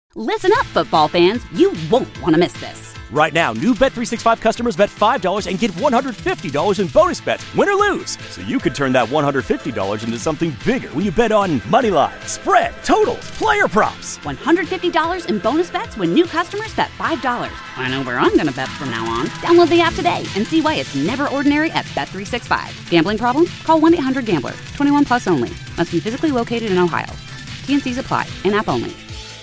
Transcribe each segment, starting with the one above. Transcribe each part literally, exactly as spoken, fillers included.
Listen up, football fans. You won't want to miss this. Right now, new Bet three sixty-five customers bet five dollars and get one hundred fifty dollars in bonus bets, win or lose. So you could turn that one hundred fifty dollars into something bigger when you bet on money line, spread, totals, player props. one hundred fifty dollars in bonus bets when new customers bet five dollars. I know where I'm going to bet from now on. Download the app today and see why it's never ordinary at Bet three sixty-five. Gambling problem? Call one eight hundred gambler. twenty-one plus only. Must be physically located in Ohio. T N Cs apply. In-app only.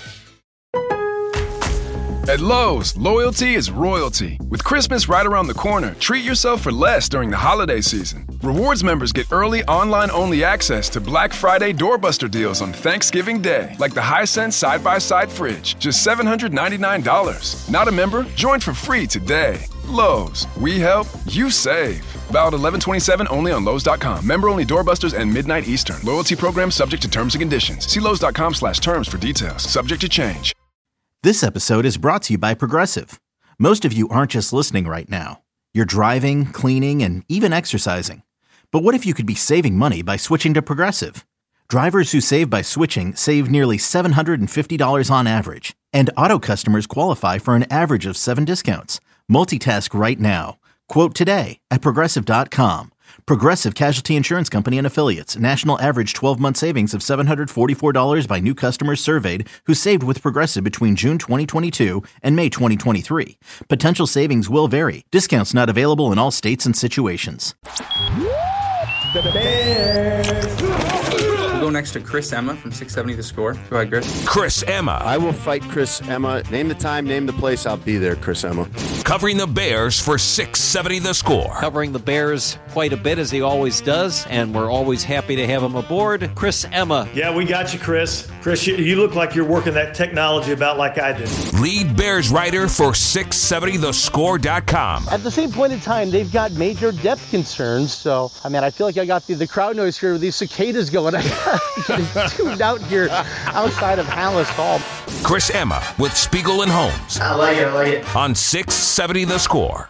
At Lowe's, loyalty is royalty. With Christmas right around the corner, treat yourself for less during the holiday season. Rewards members get early online-only access to Black Friday doorbuster deals on Thanksgiving Day, like the Hisense side-by-side fridge, just seven hundred ninety-nine dollars. Not a member? Join for free today. Lowe's, we help, you save. Valid eleven twenty-seven only on Lowe's dot com. Member-only doorbusters and midnight Eastern. Loyalty program subject to terms and conditions. See Lowe's dot com slash terms for details. Subject to change. This episode is brought to you by Progressive. Most of you aren't just listening right now. You're driving, cleaning, and even exercising. But what if you could be saving money by switching to Progressive? Drivers who save by switching save nearly seven hundred fifty dollars on average. And auto customers qualify for an average of seven discounts. Multitask right now. Quote today at Progressive dot com. Progressive Casualty Insurance Company and Affiliates. National average twelve-month savings of seven hundred forty-four dollars by new customers surveyed who saved with Progressive between June twenty twenty-two and May twenty twenty-three. Potential savings will vary. Discounts not available in all states and situations. The Bears. We'll go next to Chris Emma from six seventy The Score. Go ahead, Chris. Chris Emma. I will fight Chris Emma. Name the time, name the place. I'll be there, Chris Emma. Covering the Bears for six seventy The Score. Covering the Bears quite a bit, as he always does, and we're always happy to have him aboard. Chris Emma. Yeah, we got you, Chris. Chris, you, you look like you're working that technology about like I did. Lead Bears writer for six seventy the score dot com. At the same point in time, they've got major depth concerns. So, I mean, I feel like I got the, the crowd noise here with these cicadas going. I got tuned out here outside of Hallis Hall. Chris Emma with Spiegel and Holmes. I like it, I like it. On six seventy The Score.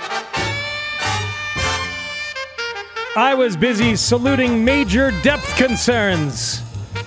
I was busy saluting major depth concerns.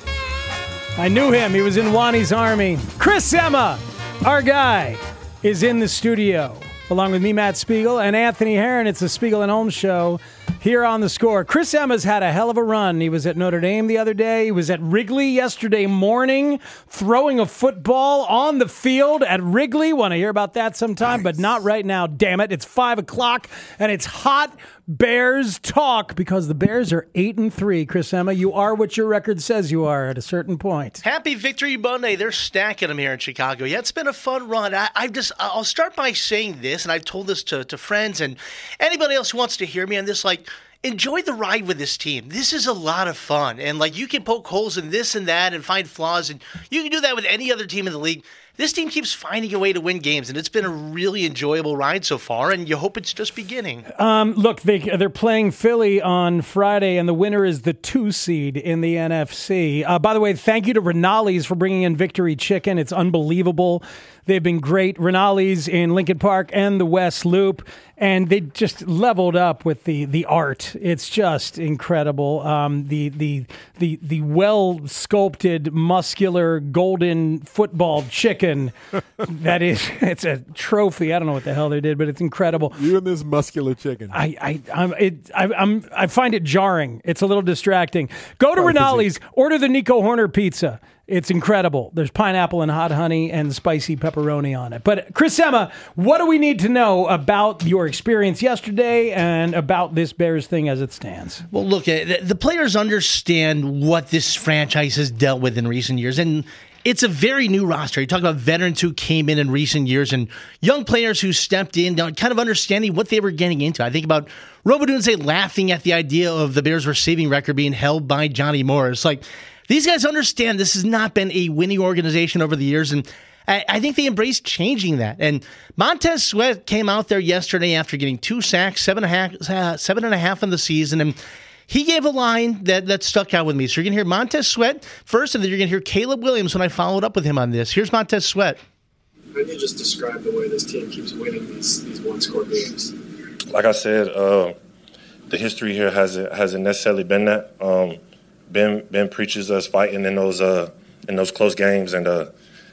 I knew him. He was in Wani's army. Chris Emma, our guy, is in the studio, along with me, Matt Spiegel, and Anthony Herron. It's the Spiegel and Holmes Show here on The Score. Chris Emma's had a hell of a run. He was at Notre Dame the other day. He was at Wrigley yesterday morning, throwing a football on the field at Wrigley. Want to hear about that sometime, nice. But not right now. Damn it. It's five o'clock, and it's hot Bears talk because the Bears are eight and three. Chris Emma, you are what your record says you are at a certain point. Happy Victory Monday. They're stacking them here in Chicago. Yeah, it's been a fun run. I, I just, I'll start by saying this, and I've told this to, to friends and anybody else who wants to hear me on this, like, enjoy the ride with this team. This is a lot of fun. And, like, you can poke holes in this and that and find flaws, and you can do that with any other team in the league. This team keeps finding a way to win games, and it's been a really enjoyable ride so far, and you hope it's just beginning. Um, look, they, they're playing Philly on Friday, and the winner is the two seed in the N F C. Uh, by the way, thank you to Rinaldi's for bringing in Victory Chicken. It's unbelievable. They've been great. Rinaldi's in Lincoln Park and the West Loop, and they just leveled up with the, the art. It's just incredible. Um, the the the the well sculpted, muscular, golden football chicken. That is, it's a trophy. I don't know what the hell they did, but it's incredible. You and this muscular chicken. I I I'm it I, I'm I find it jarring. It's a little distracting. Go to Rinaldi's. Order the Nico Horner pizza. It's incredible. There's pineapple and hot honey and spicy pepperoni on it. But Chris Emma, what do we need to know about your experience yesterday and about this Bears thing as it stands? Well, look, the players understand what this franchise has dealt with in recent years, and it's a very new roster. You talk about veterans who came in in recent years and young players who stepped in, kind of understanding what they were getting into. I think about Robodunze laughing at the idea of the Bears' receiving record being held by Johnny Morris. Like, these guys understand this has not been a winning organization over the years, and I, I think they embraced changing that. And Montez Sweat came out there yesterday after getting two sacks, seven and a half, uh, seven and a half in the season, and he gave a line that, that stuck out with me. So you're going to hear Montez Sweat first, and then you're going to hear Caleb Williams when I followed up with him on this. Here's Montez Sweat. How do you just describe the way this team keeps winning these, these one-score games? Like I said, uh, the history here hasn't hasn't necessarily been that. Um, Ben Ben preaches us fighting in those uh, in those close games, and uh,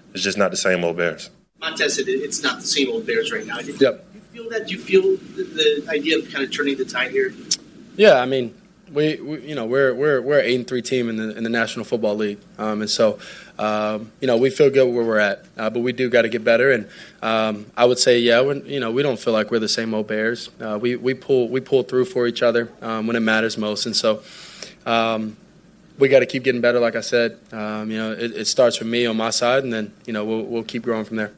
it's just not the same old Bears. Montez said it's not the same old Bears right now. Do Yep. you feel that? Do you feel the, the idea of kind of turning the tide here? Yeah, I mean, we, we you know we're we're we're an eight and three team in the in the National Football League, um, and so um, you know we feel good where we're at, uh, but we do got to get better. And um, I would say, yeah, we're, you know we don't feel like we're the same old Bears. Uh, we we pull we pull through for each other um, when it matters most, and so. Um, We got to keep getting better, like I said. Um, you know, it, it starts with me on my side, and then you know we'll we'll keep growing from there.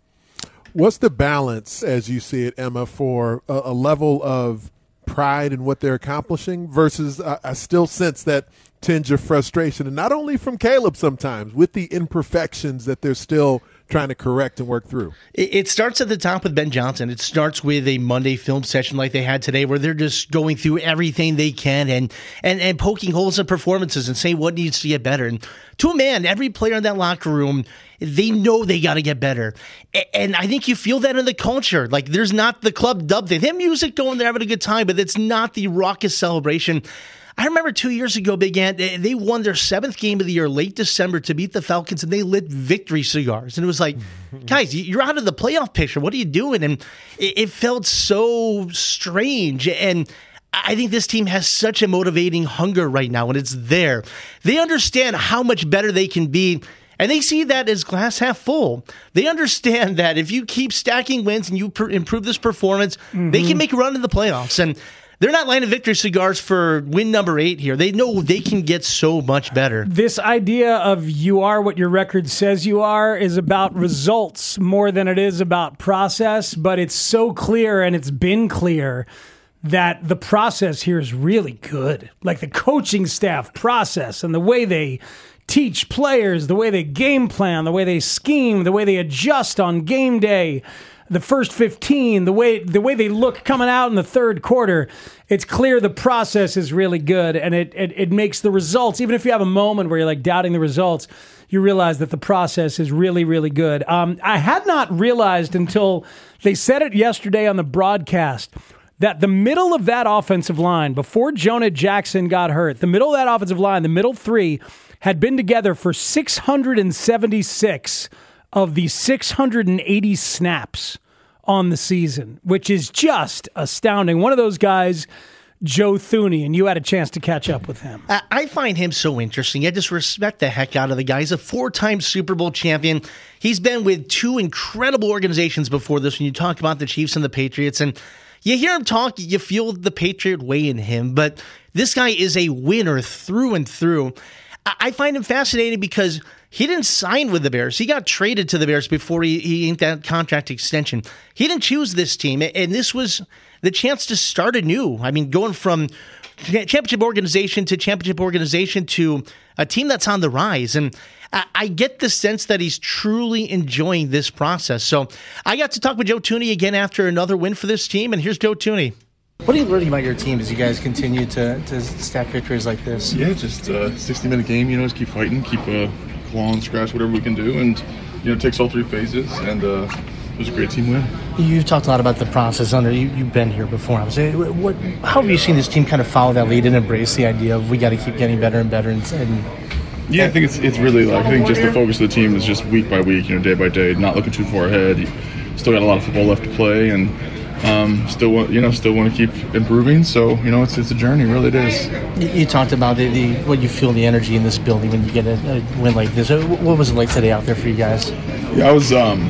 What's the balance, as you see it, Emma, for a, a level of pride in what they're accomplishing versus uh, I still sense that tinge of frustration, and not only from Caleb sometimes, with the imperfections that they're still trying to correct and work through. It starts at the top with Ben Johnson. It starts with a Monday film session like they had today, where they're just going through everything they can and and, and poking holes in performances and saying what needs to get better. And to a man, every player in that locker room, they know they got to get better. And I think you feel that in the culture. Like, there's not the club dub thing. They have music going, they're having a good time, but it's not the raucous celebration. I remember two years ago, Big Ant, they won their seventh game of the year, late December, to beat the Falcons, and they lit victory cigars. And it was like, guys, you're out of the playoff picture. What are you doing? And it felt so strange. And I think this team has such a motivating hunger right now, and it's there. They understand how much better they can be, and they see that as glass half full. They understand that if you keep stacking wins and you per- improve this performance, mm-hmm. they can make a run in the playoffs. And they're not lighting victory cigars for win number eight here. They know they can get so much better. This idea of you are what your record says you are is about results more than it is about process, but it's so clear, and it's been clear, that the process here is really good. Like the coaching staff process and the way they teach players, the way they game plan, the way they scheme, the way they adjust on game day, the first fifteen, the way the way they look coming out in the third quarter, it's clear the process is really good, and it, it it makes the results, even if you have a moment where you're like doubting the results, you realize that the process is really, really good. Um, I had not realized until they said it yesterday on the broadcast that the middle of that offensive line, before Jonah Jackson got hurt, the middle of that offensive line, the middle three, had been together for six hundred seventy-six of the six hundred eighty snaps on the season, which is just astounding. One of those guys, Joe Thuney, and you had a chance to catch up with him. I find him so interesting. I just respect the heck out of the guy. He's a four-time Super Bowl champion. He's been with two incredible organizations before this when you talk about the Chiefs and the Patriots, and you hear him talk, you feel the Patriot way in him, but this guy is a winner through and through. I find him fascinating because he didn't sign with the Bears. He got traded to the Bears before he, he inked that contract extension. He didn't choose this team, and this was the chance to start anew. I mean, going from championship organization to championship organization to a team that's on the rise. And I, I get the sense that he's truly enjoying this process. So I got to talk with Joe Thuney again after another win for this team, and here's Joe Thuney. What are you learning about your team as you guys continue to, to stack victories like this? Yeah, just a sixty-minute game, you know, just keep fighting, keep uh, clawing, scratch, whatever we can do, and, you know, it takes all three phases, and uh, it was a great team win. You've talked a lot about the process under you. You've been here before. I was saying, what, how have you seen this team kind of follow that lead and embrace the idea of we got to keep getting better and better? And, and yeah, I think it's it's really like I think just the focus of the team is just week by week, you know, day by day, not looking too far ahead. You still got a lot of football left to play, and um, still want you know still want to keep improving. So you know, it's it's a journey, really it is. You, you talked about the, the what you feel the energy in this building when you get a, a win like this. What was it like today out there for you guys? Yeah, I was. Um,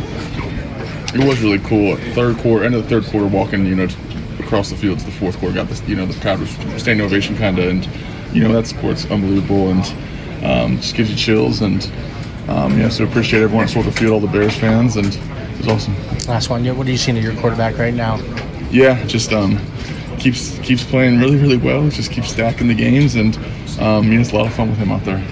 It was really cool. Third quarter, end of the third quarter, walking, you know, across the field to the fourth quarter, got this, you know, the crowd was standing ovation kind of, and you know that sport's unbelievable and um, just gives you chills. And um, yeah, so appreciate everyone at Soldier Field, all the Bears fans, and it was awesome. Last one, what are you seeing of your quarterback right now? Yeah, just um, keeps keeps playing really, really well. Just keeps stacking the games, and um, you know, it's a lot of fun with him out there.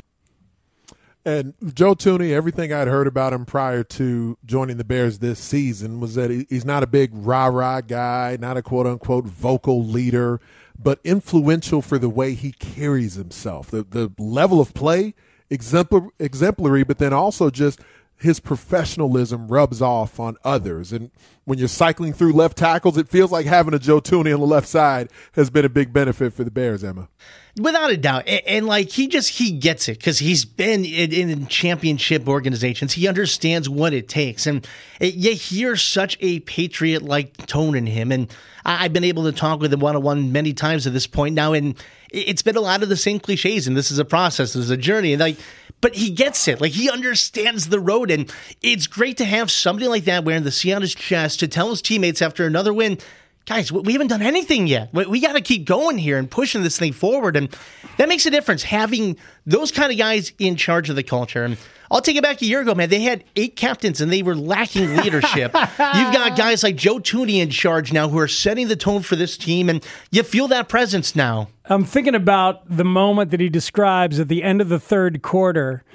And Joe Thuney, everything I'd heard about him prior to joining the Bears this season was that he's not a big rah-rah guy, not a quote-unquote vocal leader, but influential for the way he carries himself. The the level of play, exemplar, exemplary, but then also just his professionalism rubs off on others. And when you're cycling through left tackles, it feels like having a Joe Thuney on the left side has been a big benefit for the Bears, Emma. Without a doubt. And, and like, he just, he gets it because he's been in, in championship organizations. He understands what it takes. And it, you hear such a Patriot-like tone in him. And I, I've been able to talk with him one-on-one many times at this point now. And it's been a lot of the same cliches. And this is a process. This is a journey. And like, but he gets it. Like, he understands the road. And it's great to have somebody like that wearing the C on his chest to tell his teammates after another win, guys, we haven't done anything yet. We got to keep going here and pushing this thing forward. And that makes a difference, having those kind of guys in charge of the culture. And I'll take it back a year ago, man. They had eight captains, and they were lacking leadership. You've got guys like Joe Thuney in charge now who are setting the tone for this team, and you feel that presence now. I'm thinking about the moment that he describes at the end of the third quarter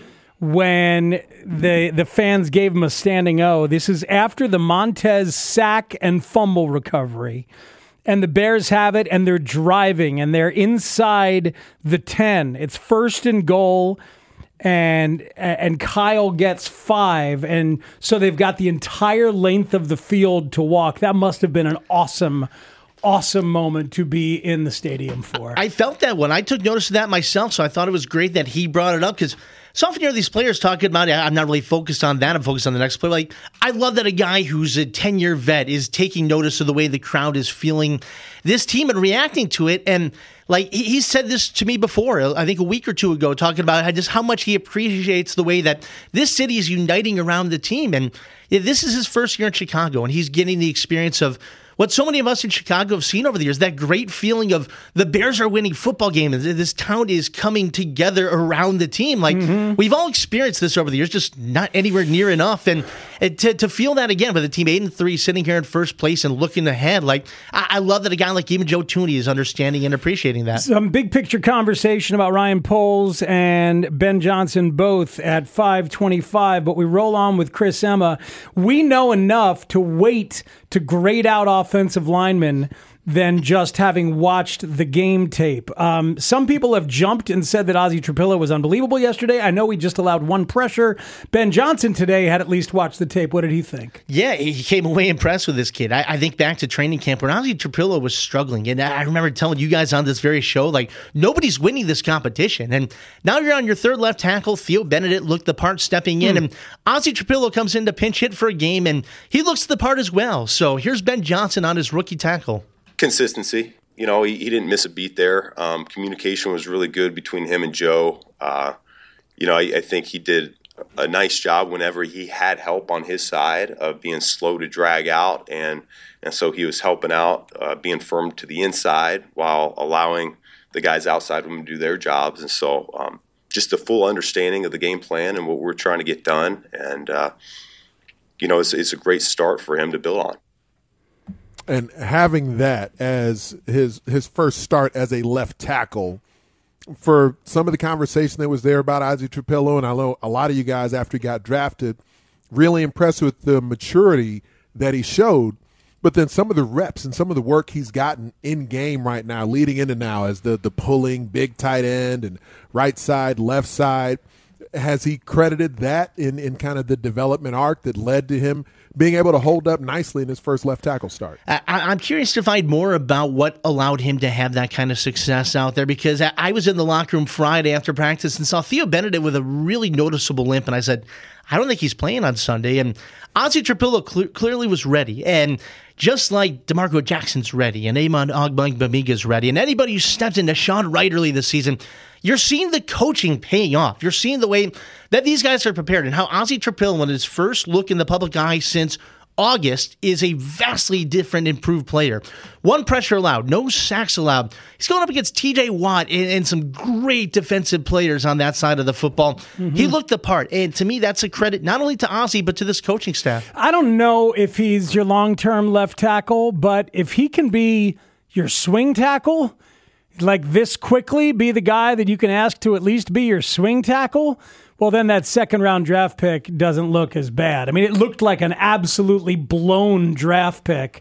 when the the fans gave him a standing O. This is after the Montez sack and fumble recovery. And the Bears have it, and they're driving, and they're inside the ten. It's first and goal, and and Kyle gets five. And so they've got the entire length of the field to walk. That must have been an awesome awesome moment to be in the stadium for. I felt that one. I took notice of that myself, so I thought it was great that he brought it up, because so often you hear these players talking about it. I'm not really focused on that. I'm focused on the next play. Like, I love that a guy who's a ten-year vet is taking notice of the way the crowd is feeling this team and reacting to it. And like, he, he said this to me before, I think a week or two ago, talking about how, just how much he appreciates the way that this city is uniting around the team. And yeah, this is his first year in Chicago, and he's getting the experience of what so many of us in Chicago have seen over the years, that great feeling of the Bears are winning football games. This town is coming together around the team. Like, mm-hmm. we've all experienced this over the years, just not anywhere near enough. And, and to, to feel that again with the team eight and three sitting here in first place and looking ahead, like, I, I love that a guy like even Joe Thuney is understanding and appreciating that. Some big picture conversation about Ryan Poles and Ben Johnson both at five twenty-five, but we roll on with Chris Emma. We know enough to wait to grade out offensive linemen than just having watched the game tape. Um, some people have jumped and said that Ozzie Trapilo was unbelievable yesterday. I know we just allowed one pressure. Ben Johnson today had at least watched the tape. What did he think? Yeah, he came away impressed with this kid. I, I think back to training camp when Ozzie Trapilo was struggling. And I remember telling you guys on this very show, like, nobody's winning this competition. And now you're on your third left tackle. Theo Benedict looked the part stepping in. Hmm. And Ozzie Trapilo comes in to pinch hit for a game, and he looks the part as well. So here's Ben Johnson on his rookie tackle. Consistency. You know, he, he didn't miss a beat there. Um, communication was really good between him and Joe. Uh, you know, I, I think he did a nice job whenever he had help on his side of being slow to drag out. And, and so he was helping out, uh, being firm to the inside while allowing the guys outside of him to do their jobs. And so um, just a full understanding of the game plan and what we're trying to get done. And, uh, you know, it's, it's a great start for him to build on. And having that as his his first start as a left tackle, for some of the conversation that was there about Ozzie Trapilo, and I know a lot of you guys after he got drafted, really impressed with the maturity that he showed, but then some of the reps and some of the work he's gotten in game right now, leading into now as the the pulling big tight end and right side, left side. Has he credited that in, in kind of the development arc that led to him being able to hold up nicely in his first left tackle start? I, I'm curious to find more about what allowed him to have that kind of success out there, because I, I was in the locker room Friday after practice and saw Theo Benedict with a really noticeable limp, and I said, I don't think he's playing on Sunday. And Ozzie Trapilo cl- clearly was ready. And just like DeMarco Jackson's ready and Amon Ogbongbemiga's ready, and anybody who stepped into Sean Wright early this season, you're seeing the coaching paying off. You're seeing the way that these guys are prepared, and how Ozzie Trapilo, in his first look in the public eye since August, is a vastly different, improved player. One pressure allowed, no sacks allowed. He's going up against T J Watt and, and some great defensive players on that side of the football. Mm-hmm. He looked the part, and to me, that's a credit not only to Ozzie, but to this coaching staff. I don't know if he's your long-term left tackle, but if he can be your swing tackle, like this quickly, be the guy that you can ask to at least be your swing tackle, well, then that second-round draft pick doesn't look as bad. I mean, it looked like an absolutely blown draft pick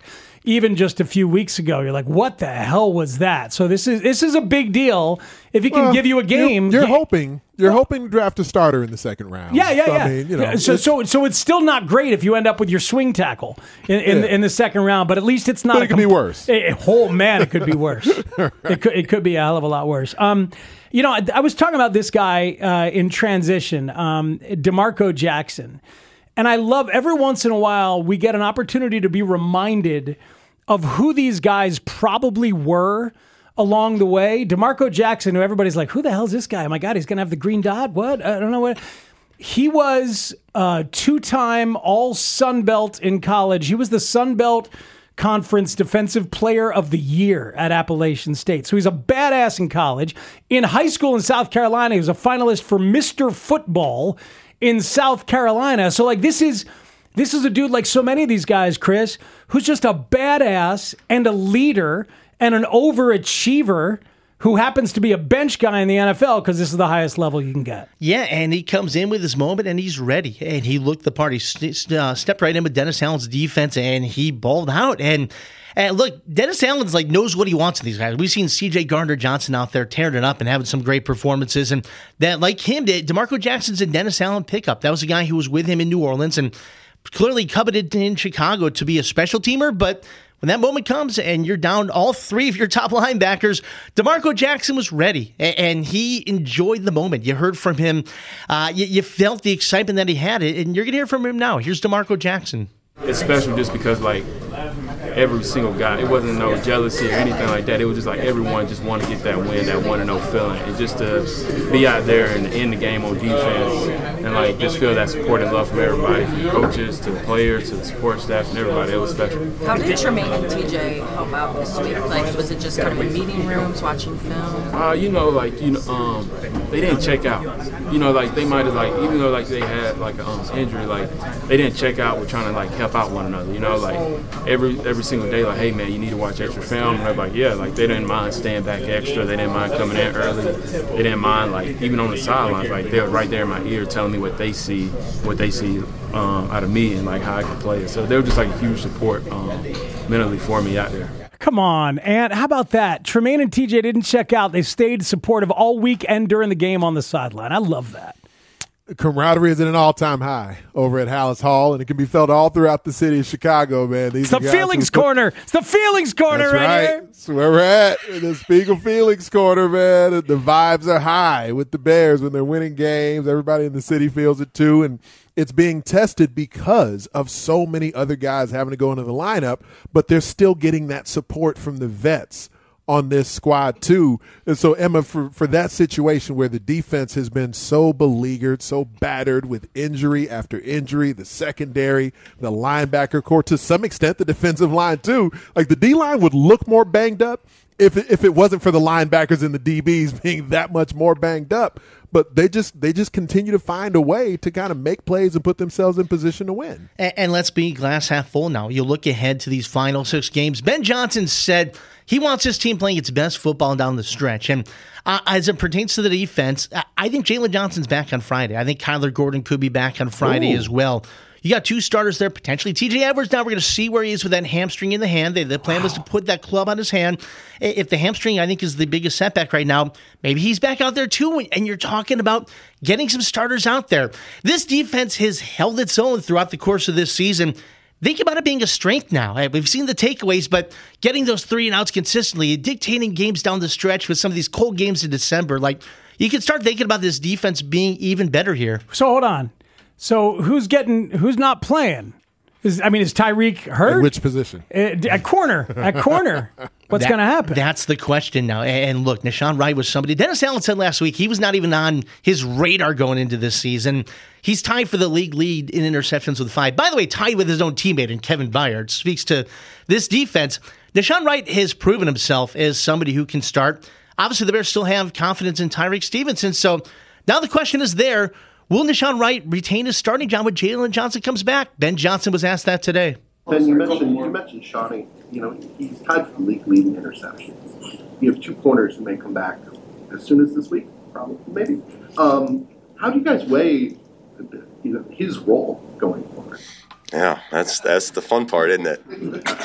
even just a few weeks ago. You're like, what the hell was that? So this is this is a big deal. If he can well, give you a game, you're, you're you, hoping you're well, hoping to draft a starter in the second round. Yeah, yeah, so, yeah. I mean, you know, so it's, so so it's still not great if you end up with your swing tackle in in, yeah. in the second round, but at least it's not. But it a could comp- be worse. It, oh man, it could be worse. right. It could it could be a hell of a lot worse. Um, you know, I, I was talking about this guy uh, in transition, um, DeMarco Jackson, and I love every once in a while we get an opportunity to be reminded of who these guys probably were along the way. DeMarco Jackson, who everybody's like, who the hell is this guy? Oh my God, he's going to have the green dot? What? I don't know what. He was a two-time all-Sun Belt in college. He was the Sun Belt Conference Defensive Player of the Year at Appalachian State. So he's a badass in college. In high school in South Carolina, he was a finalist for Mister Football in South Carolina. So like this is this is a dude like so many of these guys, Chris, who's just a badass and a leader and an overachiever who happens to be a bench guy in the N F L because this is the highest level you can get. Yeah, and he comes in with his moment, and he's ready. And he looked the part. He st- uh, stepped right in with Dennis Allen's defense, and he balled out. And, and look, Dennis Allen's like knows what he wants in these guys. We've seen C J Gardner-Johnson out there tearing it up and having some great performances. And that, like him, did DeMarco Jackson's a Dennis Allen pickup. That was a guy who was with him in New Orleans and clearly coveted in Chicago to be a special teamer, but when that moment comes and you're down all three of your top linebackers, DeMarco Jackson was ready, and he enjoyed the moment. You heard from him. Uh, you, you felt the excitement that he had, and you're going to hear from him now. Here's DeMarco Jackson. It's special just because, like, every single guy, it wasn't no jealousy or anything like that. It was just like everyone just wanted to get that win, that one and oh feeling. And just to be out there and end the game on defense and, like, just feel that support and love from everybody, from the coaches to the players to the support staff and everybody. It was special. How did Tremaine and T J help out this week? Like, was it just kind of in meeting rooms, watching film? Uh, you know, like, you know, um, they didn't check out. You know, like, they might have, like, even though, like, they had, like, an um, injury, like, they didn't check out. We're trying to, like, help out one another, you know, like every every single day, like, hey man, you need to watch extra film. And they're like, yeah, like they didn't mind staying back extra, they didn't mind coming in early, they didn't mind, like, even on the sidelines, like they were right there in my ear telling me what they see, what they see um, out of me and like how I can play it. So they were just like a huge support um, mentally for me out there. Come on, and how about that? Tremaine and T J didn't check out. They stayed supportive all week and during the game on the sideline. I love that. Camaraderie is at an all-time high over at Hallis Hall, and it can be felt all throughout the city of Chicago, man. These it's the feelings corner. It's the feelings corner right, right here. That's where we're at. The Spiegel Feelings Corner, man. The vibes are high with the Bears when they're winning games. Everybody in the city feels it too, and it's being tested because of so many other guys having to go into the lineup, but they're still getting that support from the vets on this squad too. And so, Emma, for, for that situation where the defense has been so beleaguered, so battered with injury after injury, the secondary, the linebacker core, to some extent the defensive line too, like the D-line would look more banged up if it, if it wasn't for the linebackers and the D Bs being that much more banged up. But they just they just continue to find a way to kind of make plays and put themselves in position to win. And, and let's be glass half full now. You look ahead to these final six games. Ben Johnson said he wants his team playing its best football down the stretch. And uh, as it pertains to the defense, I think Jalen Johnson's back on Friday. I think Kyler Gordon could be back on Friday Ooh. as well. You got two starters there, potentially. T J Edwards, now we're going to see where he is with that hamstring in the hand. The, the plan wow. was to put that club on his hand. If the hamstring, I think, is the biggest setback right now, maybe he's back out there too, and you're talking about getting some starters out there. This defense has held its own throughout the course of this season. Think about it being a strength now. We've seen the takeaways, but getting those three and outs consistently, dictating games down the stretch with some of these cold games in December, like you can start thinking about this defense being even better here. So hold on. So who's getting? Who's not playing? Is, I mean, is Tyreek hurt? At which position? At, at corner. At corner. What's that, going to happen? That's the question now. And look, Nahshon Wright was somebody. Dennis Allen said last week he was not even on his radar going into this season. He's tied for the league lead in interceptions with five. By the way, tied with his own teammate in Kevin Byard. Speaks to this defense. Nahshon Wright has proven himself as somebody who can start. Obviously, the Bears still have confidence in Tyreek Stevenson. So now the question is there. Will Nahshon Wright retain his starting job when Jalen Johnson comes back? Ben Johnson was asked that today. Ben, you mentioned you mentioned Shawnee. You know, he's tied for the league leading interceptions. You have two corners who may come back as soon as this week, probably, maybe. Um, how do you guys weigh, you know, his role going forward? Yeah, that's that's the fun part, isn't it?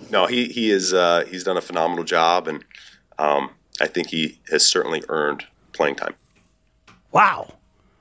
no, he he is uh, he's done a phenomenal job, and um, I think he has certainly earned playing time. Wow,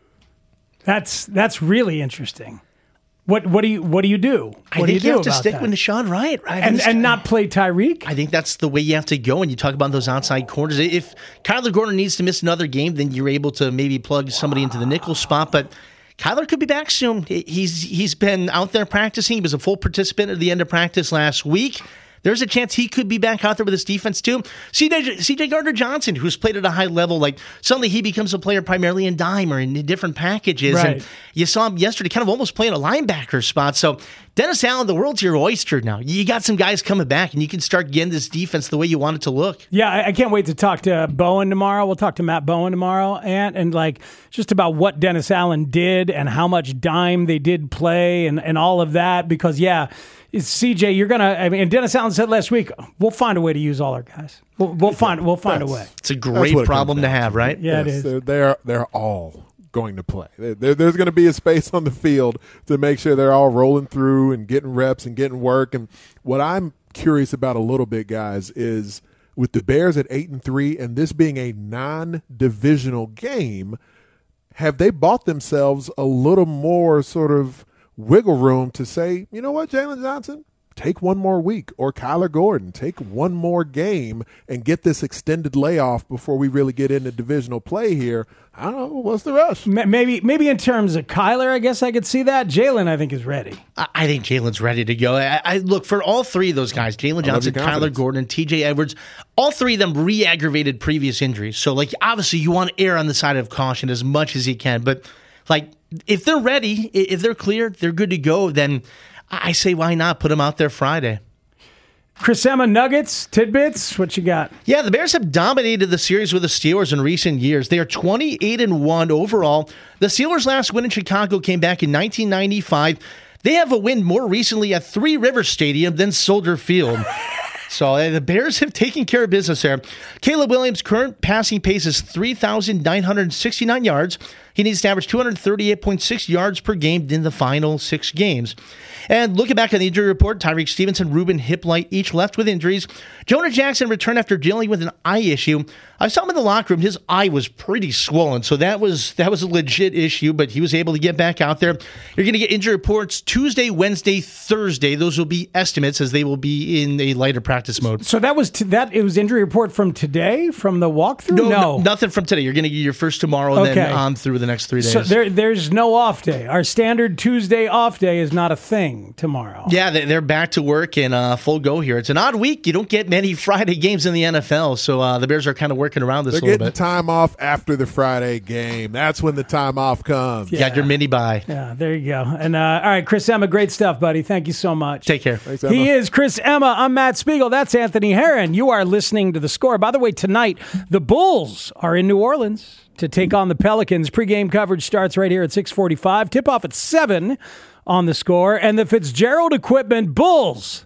that's that's really interesting. What what do you what do you do? What I do think you, do you have to about stick that? with Deshaun Wright, right? and and not play Tyreek. I think that's the way you have to go. And you talk about those outside corners. If Kyler Gordon needs to miss another game, then you're able to maybe plug somebody into the nickel spot. But Kyler could be back soon. He's he's been out there practicing. He was a full participant at the end of practice last week. There's a chance he could be back out there with his defense too. C J Gardner-Johnson, who's played at a high level, like suddenly he becomes a player primarily in dime or in different packages. Right. And you saw him yesterday kind of almost playing a linebacker spot. So Dennis Allen, the world's your oyster now. You got some guys coming back and you can start getting this defense the way you want it to look. Yeah, I, I can't wait to talk to Bowen tomorrow. We'll talk to Matt Bowen tomorrow, and and like just about what Dennis Allen did and how much dime they did play and, and all of that. Because yeah, C J, you're gonna. I mean, and Dennis Allen said last week, we'll find a way to use all our guys. We'll, we'll find. We'll find That's, a way. It's a great problem to have, right? Yeah, yes, it is. They're, they're they're all going to play. There, there's going to be a space on the field to make sure they're all rolling through and getting reps and getting work. And what I'm curious about a little bit, guys, is with the Bears at eight and three, and this being a non-divisional game, have they bought themselves a little more sort of wiggle room to say, you know what, Jalen Johnson, take one more week, or Kyler Gordon, take one more game and get this extended layoff before we really get into divisional play here? I don't know. What's the rush? Maybe maybe in terms of Kyler, I guess I could see that. Jalen, I think, is ready. I, I think Jalen's ready to go. I, I look for all three of those guys, Jalen Johnson, Kyler Gordon, T J Edwards. All three of them re-aggravated previous injuries. So, like, obviously you want to err on the side of caution as much as you can. But, like, if they're ready, if they're clear, they're good to go, then I say why not put them out there Friday. Chris Emma, Nuggets, tidbits, what you got? Yeah, the Bears have dominated the series with the Steelers in recent years. They are twenty-eight and one overall. The Steelers' last win in Chicago came back in nineteen ninety-five. They have a win more recently at Three Rivers Stadium than Soldier Field. So uh, the Bears have taken care of business there. Caleb Williams' current passing pace is three thousand nine hundred sixty-nine yards. He needs to average two hundred thirty-eight point six yards per game in the final six games. And looking back on the injury report, Tyreek Stevenson, Ruben Hiplight each left with injuries. Jonah Jackson returned after dealing with an eye issue. I saw him in the locker room. His eye was pretty swollen, so that was that was a legit issue, but he was able to get back out there. You're going to get injury reports Tuesday, Wednesday, Thursday. Those will be estimates as they will be in a lighter practice mode. So that was t- that. It was injury report from today, from the walkthrough? No, no. no nothing from today. You're going to get your first tomorrow and Okay. then on through the next three days. So there, there's no off day. Our standard Tuesday off day is not a thing tomorrow. Yeah, they- they're back to work and uh, full go here. It's an odd week. You don't get many Friday games in the N F L, so uh, the Bears are kind of working around this They're a little getting bit. time off after the Friday game. That's when the time off comes. You got your mini bye. Yeah, there you go. And uh, all right, Chris Emma, great stuff, buddy. Thank you so much. Take care. Thanks, Emma. He is Chris Emma. I'm Matt Spiegel. That's Anthony Herron. You are listening to The Score. By the way, tonight, the Bulls are in New Orleans to take on the Pelicans. Pre-game coverage starts right here at six forty-five. Tip-off at seven on The Score. And the Fitzgerald Equipment Bulls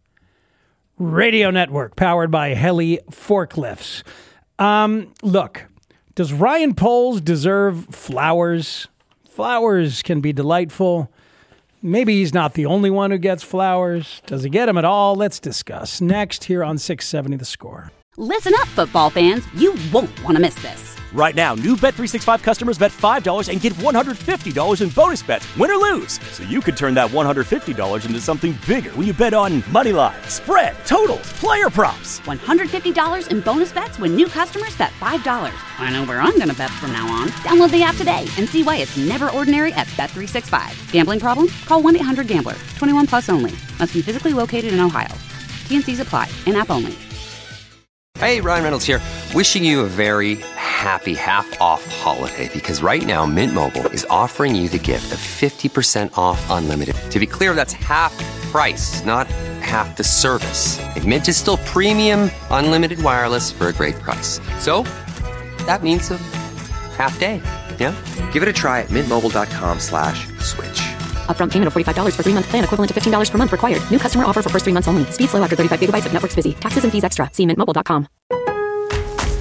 Radio Network, powered by Heli Forklifts. Um, look, does Ryan Poles deserve flowers? Flowers can be delightful. Maybe he's not the only one who gets flowers. Does he get them at all? Let's discuss next here on six seventy The Score. Listen up, football fans. You won't want to miss this. Right now, new Bet three sixty-five customers bet five dollars and get one hundred fifty dollars in bonus bets, win or lose. So you could turn that one hundred fifty dollars into something bigger when you bet on money line, spread, totals, player props. one hundred fifty dollars in bonus bets when new customers bet five dollars. I know where I'm going to bet from now on. Download the app today and see why it's never ordinary at Bet three sixty-five. Gambling problem? Call one eight hundred gambler. twenty-one plus only. Must be physically located in Ohio. T and C's apply. In-app only. Hey, Ryan Reynolds here. Wishing you a very happy half-off holiday because right now Mint Mobile is offering you the gift of fifty percent off unlimited. To be clear, that's half price, not half the service. And Mint is still premium unlimited wireless for a great price. So that means a half day, yeah? Give it a try at mintmobile.com slash switch. Upfront payment of forty-five dollars for three-month plan equivalent to fifteen dollars per month required. New customer offer for first three months only. Speed slow after thirty-five gigabytes if network's busy. Taxes and fees extra. See mint mobile dot com.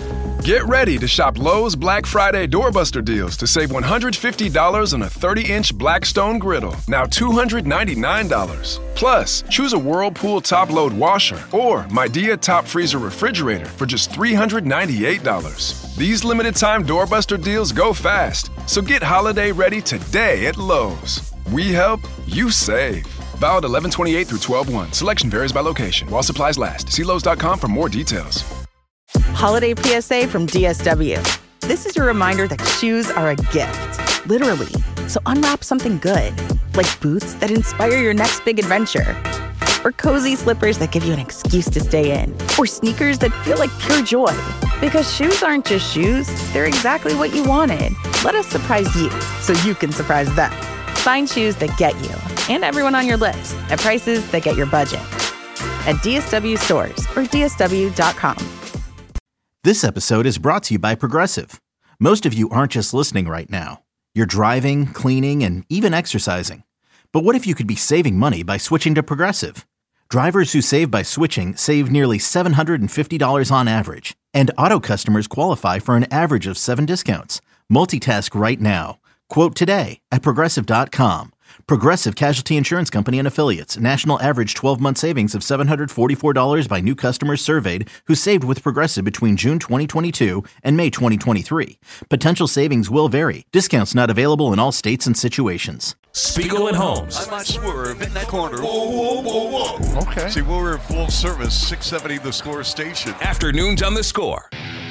Get ready to shop Lowe's Black Friday Doorbuster deals to save one hundred fifty dollars on a thirty-inch Blackstone griddle, now two hundred ninety-nine dollars. Plus, choose a Whirlpool top-load washer or Midea top freezer refrigerator for just three hundred ninety-eight dollars. These limited-time Doorbuster deals go fast, so get holiday ready today at Lowe's. We help, you save. Valid eleven twenty-eight through twelve one. Selection varies by location. While supplies last. See Lowe's dot com for more details. Holiday P S A from D S W. This is your reminder that shoes are a gift, literally. So unwrap something good, like boots that inspire your next big adventure, or cozy slippers that give you an excuse to stay in, or sneakers that feel like pure joy. Because shoes aren't just shoes, they're exactly what you wanted. Let us surprise you so you can surprise them. Find shoes that get you and everyone on your list at prices that get your budget. At D S W stores or D S W dot com. This episode is brought to you by Progressive. Most of you aren't just listening right now. You're driving, cleaning, and even exercising. But what if you could be saving money by switching to Progressive? Drivers who save by switching save nearly seven hundred fifty dollars on average. And auto customers qualify for an average of seven discounts. Multitask right now. Quote today at Progressive dot com. Progressive Casualty Insurance Company and Affiliates. National average twelve-month savings of seven hundred forty-four dollars by new customers surveyed who saved with Progressive between June twenty twenty-two and May twenty twenty-three. Potential savings will vary. Discounts not available in all states and situations. Spiegel and Holmes. I might swerve in that corner. Whoa, whoa, whoa, whoa. Okay. See, we're in full service, six seventy The Score station. Afternoons on The Score.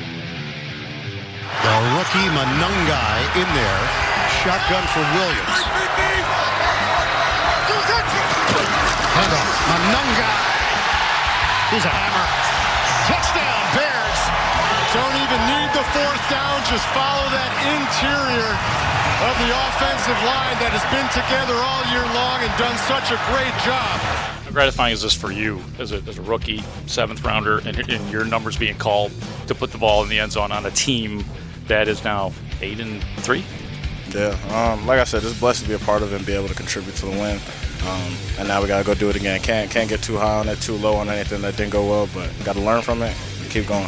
The rookie Monangai in there. Shotgun for Williams. Handoff. Monangai. He's a hammer. Touchdown, Bears. Don't even need the fourth down. Just follow that interior of the offensive line that has been together all year long and done such a great job. How gratifying is this for you as a, as a rookie, seventh rounder, and, and your numbers being called to put the ball in the end zone on a team that is now eight and three? Yeah, um, like I said, just blessed to be a part of it and be able to contribute to the win. Um, and now we got to go do it again. Can't can't get too high on it, too low on anything that didn't go well, but got to learn from it and keep going.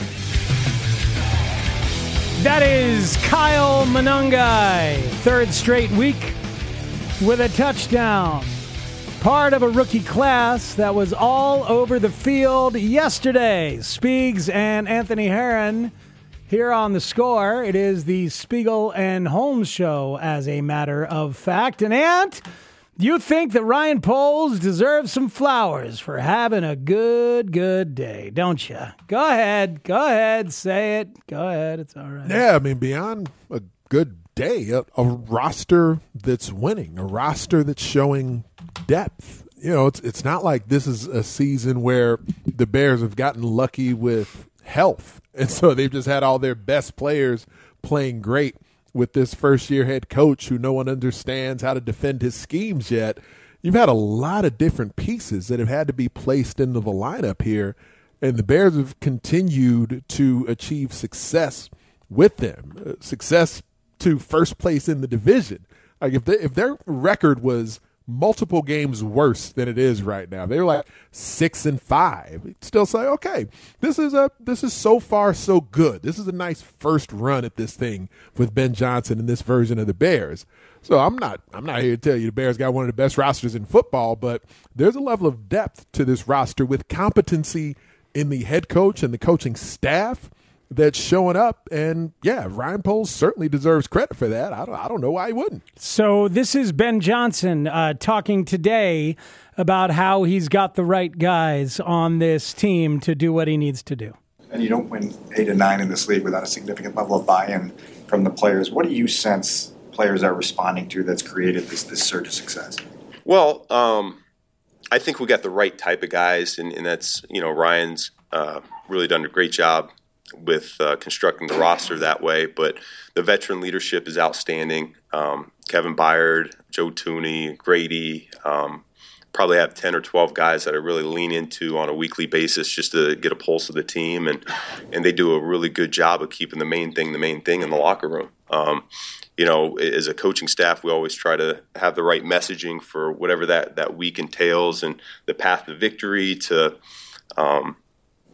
That is Kyle Monangai, third straight week with a touchdown. Part of a rookie class that was all over the field yesterday. Spiegs and Anthony Herron here on The Score. It is the Spiegel and Holmes show, as a matter of fact. And Ant, you think that Ryan Poles deserves some flowers for having a good, good day, don't you? Go ahead. Go ahead. Say it. Go ahead. It's all right. Yeah, I mean, beyond a good day, a, a roster that's winning, a roster that's showing depth. You know, it's it's not like this is a season where the Bears have gotten lucky with health. And so they've just had all their best players playing great with this first-year head coach who no one understands how to defend his schemes yet. You've had a lot of different pieces that have had to be placed into the lineup here, and the Bears have continued to achieve success with them, uh, success to first place in the division. Like if they, if their record was multiple games worse than it is right now, they were like six and five. You'd still say, okay, this is a this is so far so good. This is a nice first run at this thing with Ben Johnson and this version of the Bears. So I'm not I'm not here to tell you the Bears got one of the best rosters in football, but there's a level of depth to this roster with competency in the head coach and the coaching staff that's showing up. And yeah, Ryan Poles certainly deserves credit for that. I don't, I don't know why he wouldn't. So this is Ben Johnson uh, talking today about how he's got the right guys on this team to do what he needs to do. And you don't win eight or nine in this league without a significant level of buy-in from the players. What do you sense players are responding to that's created this, this surge of success? Well, um, I think we got the right type of guys, and, and that's, you know, Ryan's uh, really done a great job with uh, constructing the roster that way, but the veteran leadership is outstanding. Um, Kevin Byard, Joe Tooney, Grady, um, probably have ten or twelve guys that I really lean into on a weekly basis just to get a pulse of the team, and and they do a really good job of keeping the main thing the main thing in the locker room. Um, you know, as a coaching staff, we always try to have the right messaging for whatever that, that week entails, and the path to victory to um,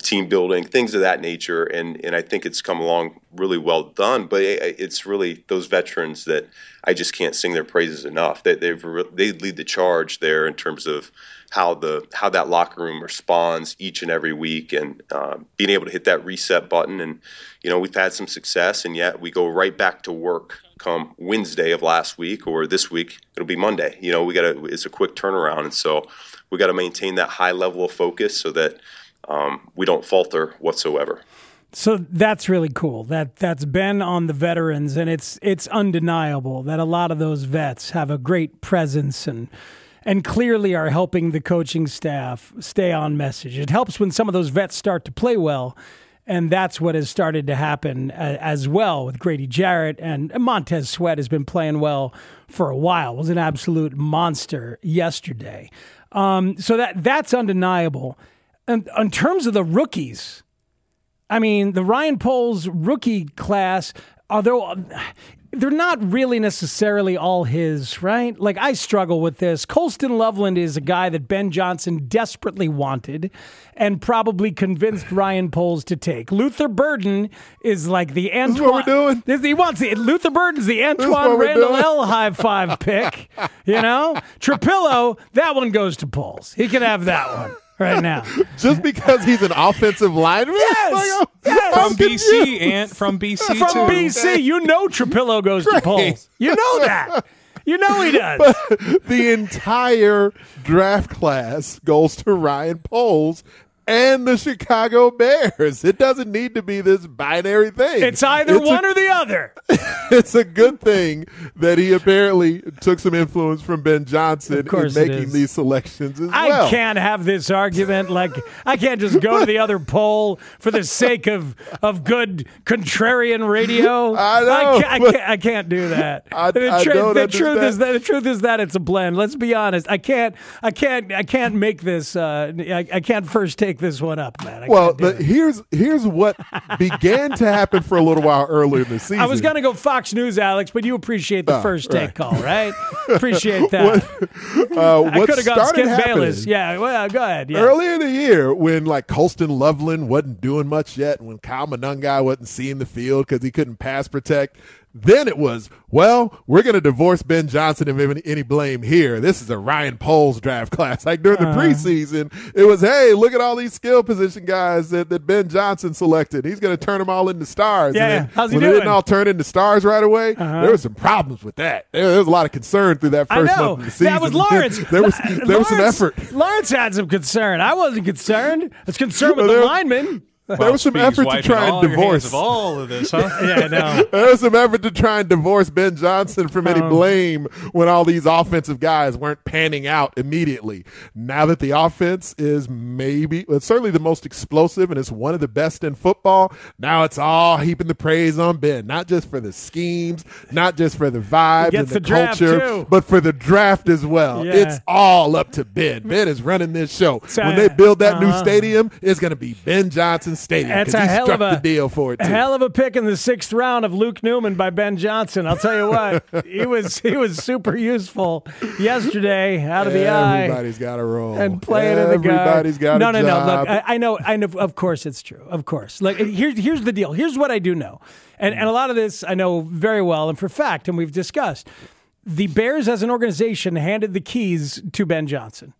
team building, things of that nature. And, and I think it's come along really well done. But it, it's really those veterans that I just can't sing their praises enough. That they've they lead the charge there in terms of how the how that locker room responds each and every week, and uh, being able to hit that reset button. And you know, we've had some success, and yet we go right back to work come Wednesday of last week, or this week it'll be Monday. You know, we got to it's a quick turnaround, and so we got to maintain that high level of focus so that um, we don't falter whatsoever. So that's really cool. That that's been on the veterans, and it's it's undeniable that a lot of those vets have a great presence and. And clearly are helping the coaching staff stay on message. It helps when some of those vets start to play well, and that's what has started to happen as well with Grady Jarrett. And Montez Sweat has been playing well for a while. Was an absolute monster yesterday. Um, so that that's undeniable. And in terms of the rookies, I mean, the Ryan Poles rookie class, although they're not really necessarily all his, right? Like, I struggle with this. Colston Loveland is a guy that Ben Johnson desperately wanted and probably convinced Ryan Poles to take. Luther Burden is like the Antoine. This is what we're doing. This, he wants it. Luther Burden's the Antoine Randall L. high five pick. You know? Trapillo, that one goes to Poles. He can have that one. Right now, just because he's an offensive lineman, yes, like, yes. from B C and from B C from too. B C, you know Trapillo goes Great. to Poles. You know that. You know he does. But the entire draft class goes to Ryan Poles and the Chicago Bears. It doesn't need to be this binary thing. It's either it's one a, or the other. It's a good thing that he apparently took some influence from Ben Johnson in making these selections as I well. I can't have this argument. Like, I can't just go to the other poll for the sake of, of good contrarian radio. I know. I can't, I can't, I can't do that. I, the, I tr- don't the understand. truth is that the truth is that it's a blend. Let's be honest. I can't. I can't. I can't make this. Uh, I, I can't first take this one up, man. I well, the, here's here's what began to happen for a little while earlier in the season. I was going to go Fox News, Alex, but you appreciate the oh, first right. take call, right? Appreciate that. What, uh, I what could have gone Skip happening, Bayless. Yeah, well, go ahead. Yeah. Earlier in the year, when like Colston Loveland wasn't doing much yet, and when Kyle Monangai wasn't seeing the field because he couldn't pass protect, then it was, well, we're going to divorce Ben Johnson of any, any blame here. This is a Ryan Poles draft class. Like during the uh, preseason, it was, hey, look at all these skill position guys that, that Ben Johnson selected. He's going to turn them all into stars. Yeah, and then, how's he when doing? they didn't all turn into stars right away, uh-huh. there were some problems with that. There, there was a lot of concern through that first I know. month of the season. That was Lawrence. there was, there Lawrence, was some effort. Lawrence had some concern. I wasn't concerned. I was concerned with well, the linemen. There well, was some effort to try and divorce of all of this, huh? Yeah, I know. There was some effort to try and divorce Ben Johnson from any um, blame when all these offensive guys weren't panning out immediately. Now that the offense is maybe, well, it's certainly the most explosive and it's one of the best in football, now it's all heaping the praise on Ben, not just for the schemes, not just for the vibes and the, the culture, too. but for the draft as well. Yeah. It's all up to Ben. Ben is running this show. So, when they build that uh-huh. new stadium, it's going to be Ben Johnson Stadium. That's a he hell struck of a the deal for it too. A hell of a pick in the sixth round of Luke Newman by Ben Johnson. I'll tell you what, he was he was super useful yesterday out of the Everybody's eye. Everybody's got a role and playing in the guard. Everybody's got no, a no, job. No, no, Look, I, I know, I know. Of course, it's true. Of course. Like here's here's the deal. Here's what I do know, and and a lot of this I know very well and for fact, and we've discussed. The Bears as an organization handed the keys to Ben Johnson,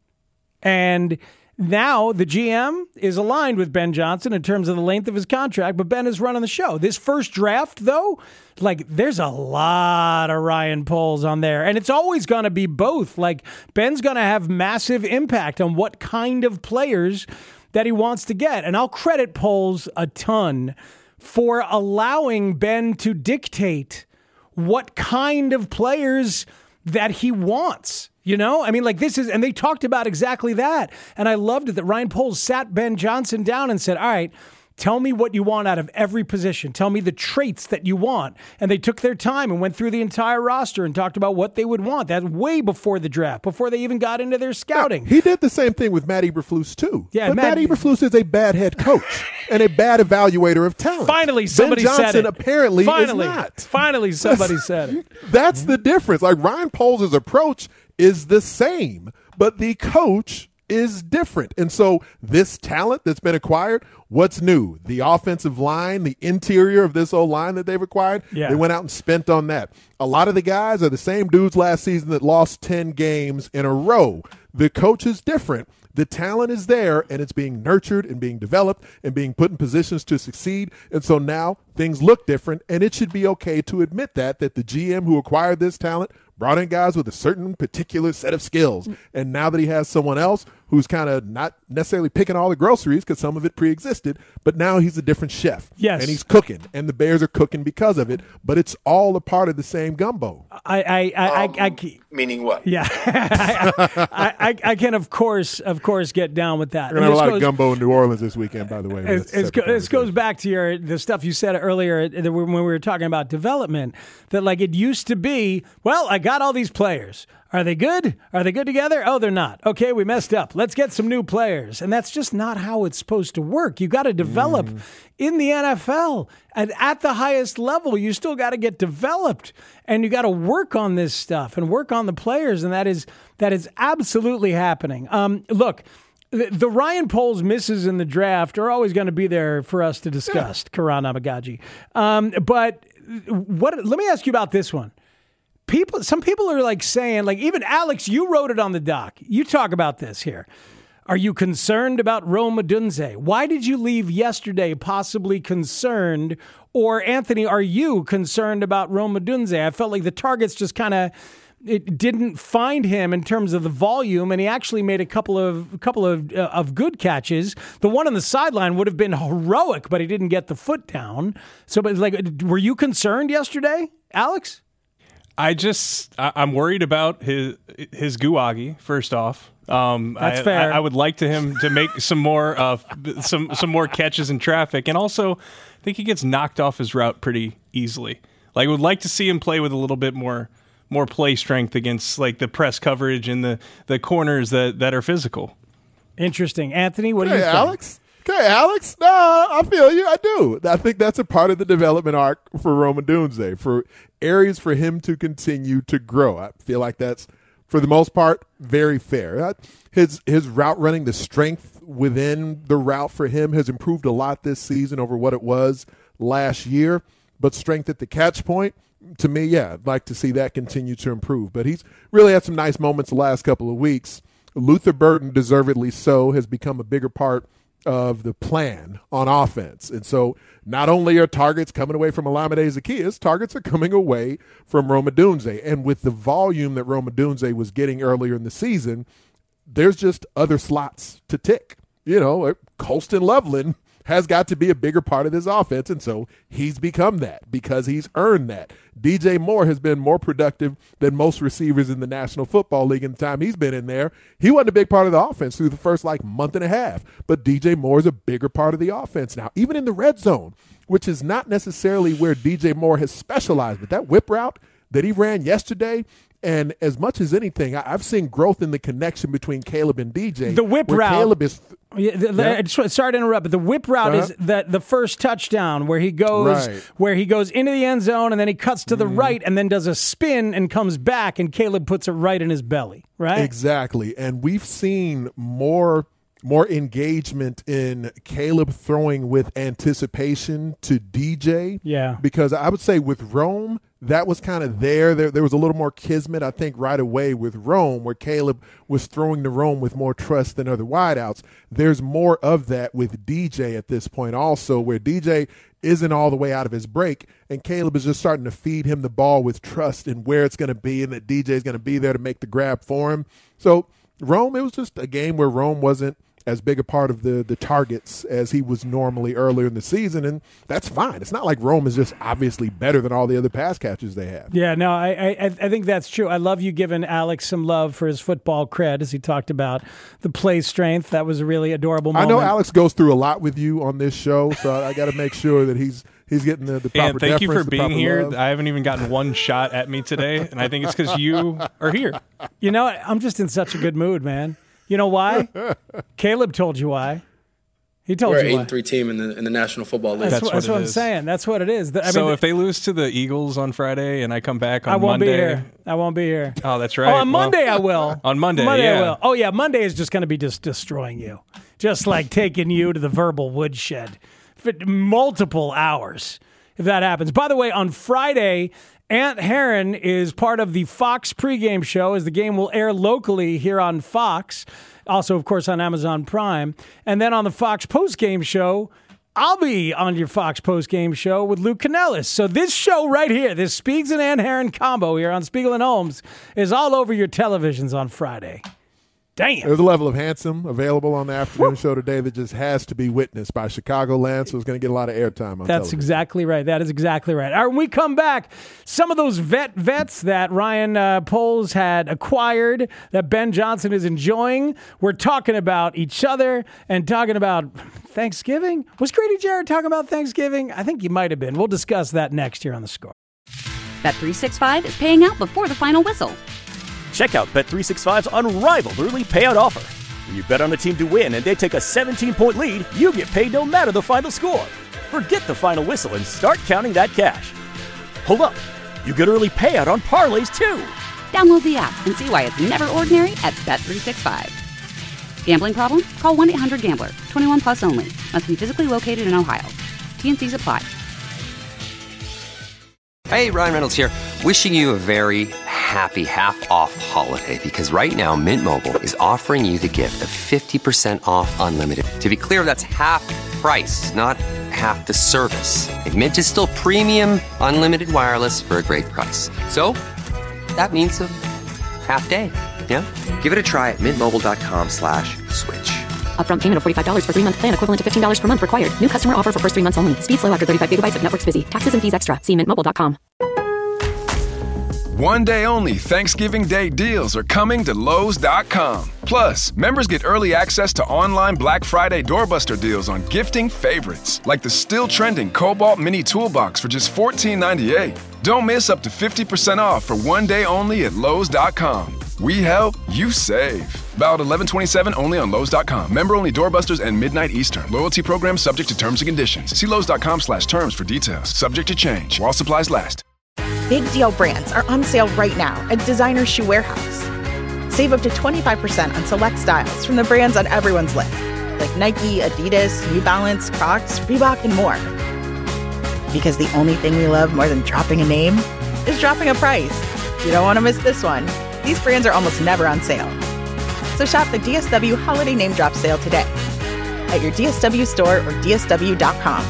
and. Now the G M is aligned with Ben Johnson in terms of the length of his contract, but Ben is running the show. This first draft, though, like there's a lot of Ryan Poles on there, and it's always going to be both. Like Ben's going to have massive impact on what kind of players that he wants to get, and I'll credit Poles a ton for allowing Ben to dictate what kind of players that he wants. You know, I mean, like this is, and they talked about exactly that. And I loved it that Ryan Poles sat Ben Johnson down and said, all right, tell me what you want out of every position. Tell me the traits that you want. And they took their time and went through the entire roster and talked about what they would want. That's way before the draft, before they even got into their scouting. Yeah, he did the same thing with Matt Eberflus, too. Yeah, but Matt, Matt Eberflus is a bad head coach and a bad evaluator of talent. Finally, somebody Ben Johnson said it. apparently finally, is not. Finally, somebody said it. That's the difference. Like Ryan Poles' approach is the same, but the coach is different. And so this talent that's been acquired, what's new? The offensive line, the interior of this O-line that they've acquired, Yeah. they went out and spent on that. A lot of the guys are the same dudes last season that lost ten games in a row. The coach is different. The talent is there, and it's being nurtured and being developed and being put in positions to succeed. And so now things look different, and it should be okay to admit that, that the G M who acquired this talent brought in guys with a certain particular set of skills. And now that he has someone else who's kind of not necessarily picking all the groceries because some of it pre-existed, but now he's a different chef. Yes. And he's cooking, and the Bears are cooking because of it, but it's all a part of the same gumbo. I, I, I, I, I Meaning what? Yeah, I, I, I can of course, of course, get down with that. We're going to have a lot goes, of gumbo in New Orleans this weekend, by the way. It's, it's, this goes back to your the stuff you said earlier when we were talking about development. That like it used to be. Well, I got all these players. Are they good? Are they good together? Oh, they're not. Okay, we messed up. Let's get some new players. And that's just not how it's supposed to work. You got to develop mm. in the N F L. And at the highest level, you still got to get developed. And you got to work on this stuff and work on the players. And that is that is absolutely happening. Um, look, the, the Ryan Poles misses in the draft are always going to be there for us to discuss, yeah. Karan Abagaji. Um, but what? Let me ask you about this one. People, some people are like saying, like even Alex, you wrote it on the doc. You talk about this here. Are you concerned about Rome Odunze? Why did you leave yesterday possibly concerned? Or Anthony, are you concerned about Rome Odunze? I felt like the targets just kind of it didn't find him in terms of the volume, and he actually made a couple of a couple of uh, of good catches. The one on the sideline would have been heroic, but he didn't get the foot down. So, but like, were you concerned yesterday, Alex? I just, I, I'm worried about his his guagi. First off, um, that's I, fair. I, I would like to him to make some more uh, some some more catches in traffic, and also I think he gets knocked off his route pretty easily. Like, I would like to see him play with a little bit more more play strength against like the press coverage and the, the corners that, that are physical. Interesting, Anthony. What do hey, you think? Alex? Okay, Alex. No, I feel you. I do. I think that's a part of the development arc for Rome Odunze, for areas for him to continue to grow. I feel like that's, for the most part, very fair. His his route running, the strength within the route for him has improved a lot this season over what it was last year. But strength at the catch point, to me, yeah, I'd like to see that continue to improve. But he's really had some nice moments the last couple of weeks. Luther Burden, deservedly so, has become a bigger part of the plan on offense. And so not only are targets coming away from Olamide Zaccheaus, targets are coming away from Rome Odunze. And with the volume that Rome Odunze was getting earlier in the season, there's just other slots to tick. You know, Colston Loveland has got to be a bigger part of this offense, and so he's become that because he's earned that. D J Moore has been more productive than most receivers in the National Football League in the time he's been in there. He wasn't a big part of the offense through the first, like, month and a half, but D J Moore is a bigger part of the offense now, even in the red zone, which is not necessarily where D J Moore has specialized, but that whip route that he ran yesterday, and as much as anything, I, I've seen growth in the connection between Caleb and D J. The whip where route. Caleb is th- Yeah, the, the, Yeah. just- Sorry to interrupt, but the whip route Uh-huh. is the, the first touchdown where he goes Right. where he goes into the end zone and then he cuts to the right and then does a spin and comes back and Caleb puts it right in his belly, right? Exactly. And we've seen more more engagement in Caleb throwing with anticipation to D J. Yeah. Because I would say with Rome, that was kind of there. there. There was a little more kismet, I think, right away with Rome, where Caleb was throwing to Rome with more trust than other wideouts. There's more of that with D J at this point also, where D J isn't all the way out of his break, and Caleb is just starting to feed him the ball with trust in where it's going to be and that D J is going to be there to make the grab for him. So Rome, it was just a game where Rome wasn't as big a part of the the targets as he was normally earlier in the season, and that's fine. It's not like Rome is just obviously better than all the other pass catchers they have. Yeah, no, I, I I think that's true. I love you giving Alex some love for his football cred as he talked about the play strength. That was a really adorable moment. I know Alex goes through a lot with you on this show, so I got to make sure that he's he's getting the, the proper And thank you deference, for the being proper here. love. I haven't even gotten one shot at me today, and I think it's because you are here. You know, I'm just in such a good mood, man. You know why? Caleb told you why. He told We're you an eight what. and three team in the in the National Football League. That's, That's what, what that's it what I'm is. saying. That's what it is. I so mean, if they lose to the Eagles on Friday and I come back on I won't Monday, be here. I won't be here. Oh, that's right. Oh, on Well, Monday I will. On Monday, Monday yeah. I will. Oh yeah, Monday is just going to be just destroying you, just like taking you to the verbal woodshed for multiple hours. If that happens. By the way, on Friday, Aunt Heron is part of the Fox pregame show, as the game will air locally here on Fox. Also, of course, on Amazon Prime. And then on the Fox postgame show, I'll be on your Fox postgame show with Luke Canellis. So this show right here, this Speegs and Aunt Heron combo here on Spiegel and Holmes, is all over your televisions on Friday. Damn. There's a level of handsome available on the afternoon show today that just has to be witnessed by Chicagoland, so it's going to get a lot of airtime on That's television. exactly right. That is exactly right. All right, when we come back, some of those vet vets that Ryan uh, Poles had acquired, that Ben Johnson is enjoying, we're talking about each other and talking about Thanksgiving. Was Grady Jarrett talking about Thanksgiving? I think he might have been. We'll discuss that next year on The Score. Bet three sixty-five is paying out before the final whistle. Check out Bet three sixty-five's unrivaled early payout offer. When you bet on a team to win and they take a seventeen-point lead, you get paid no matter the final score. Forget the final whistle and start counting that cash. Hold up. You get early payout on parlays, too. Download the app and see why it's never ordinary at Bet three sixty-five. Gambling problem? Call one eight hundred gambler. twenty-one plus only. Must be physically located in Ohio. T N Cs apply. Hey, Ryan Reynolds here. Wishing you a very happy half-off holiday, because right now Mint Mobile is offering you the gift of fifty percent off unlimited. To be clear, that's half price, not half the service. And Mint is still premium unlimited wireless for a great price. So that means a half day. Yeah? Give it a try at mintmobile.com slash switch. Upfront payment of forty-five dollars for three-month plan, equivalent to fifteen dollars per month required. New customer offer for first three months only. Speed slow after thirty-five gigabytes if network's busy. Taxes and fees extra. See mint mobile dot com. One day only Thanksgiving Day deals are coming to Lowe's dot com. Plus, members get early access to online Black Friday doorbuster deals on gifting favorites, like the still trending Cobalt Mini Toolbox for just fourteen ninety-eight. Don't miss up to fifty percent off for one day only at Lowe's dot com. We help, you save. Valid eleven twenty-seven only on Lowe's dot com. Member only doorbusters and midnight Eastern. Loyalty program subject to terms and conditions. See Lowe's dot com slash terms for details. Subject to change while supplies last. Big deal brands are on sale right now at Designer Shoe Warehouse. Save up to twenty-five percent on select styles from the brands on everyone's list, like Nike, Adidas, New Balance, Crocs, Reebok, and more. Because the only thing we love more than dropping a name is dropping a price. You don't want to miss this one. These brands are almost never on sale. So shop the D S W Holiday Name Drop Sale today at your D S W store or D S W dot com.